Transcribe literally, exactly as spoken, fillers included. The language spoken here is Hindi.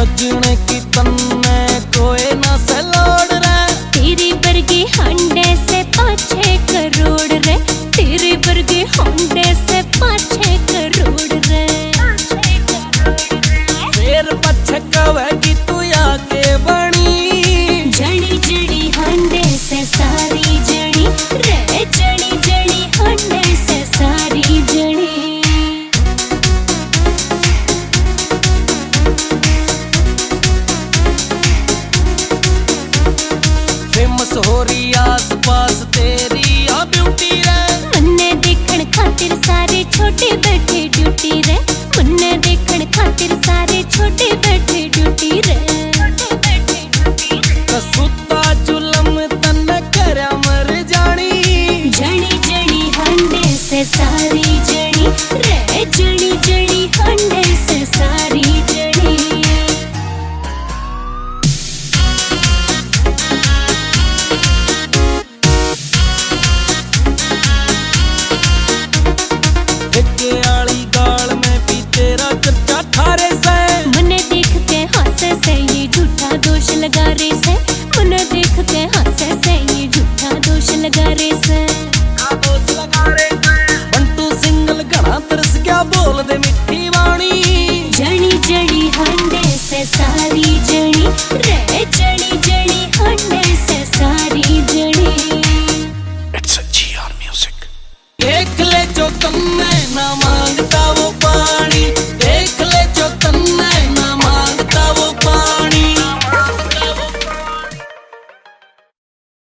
सजने की तन्ने कोई ना से लोड़ रे, तेरी बरगी हांडे से पाछे करोड़ रे, तेरी बरगी हांडे से पाछे करोड़ रे। फिर पछे कवेगी तू आके बनी, जड़ी जड़ी हांडे से सारी जड़ी रे, जड़ी जड़ी हांडे से सारी जड़ी। फेमस हो रही आस पास तेरी आ ब्यूटी रे, मन्ने देखण खातिर सारे छोटे बैठे ड्यूटी रे, मन्ने देखण खातिर सारे छोटे बैठे ड्यूटी रे। सुता जुलम तन करया मर जानी, जड़ी जड़ी हांडे से सारी जड़ी रे, जड़ी जड़ी हांडे से सारी जड़ी। के आली गाल में भी तेरा चर्चा थारे से, मन्ने देख के हंसे से ये झूठा दोष लगा रे से, मन्ने देख के हंसे से ये झूठा दोष लगा रे से। दोष लगा रे से बंटू सिंगल घना तरस क्या बोल दे मिठी वाणी, जड़ी जड़ी हांडे से सारी जड़ी रे, जड़ी जड़ी हांडे से सारी जड़ी। It's a G R music. देख ले जो तुमने ना मांगता वो पानी।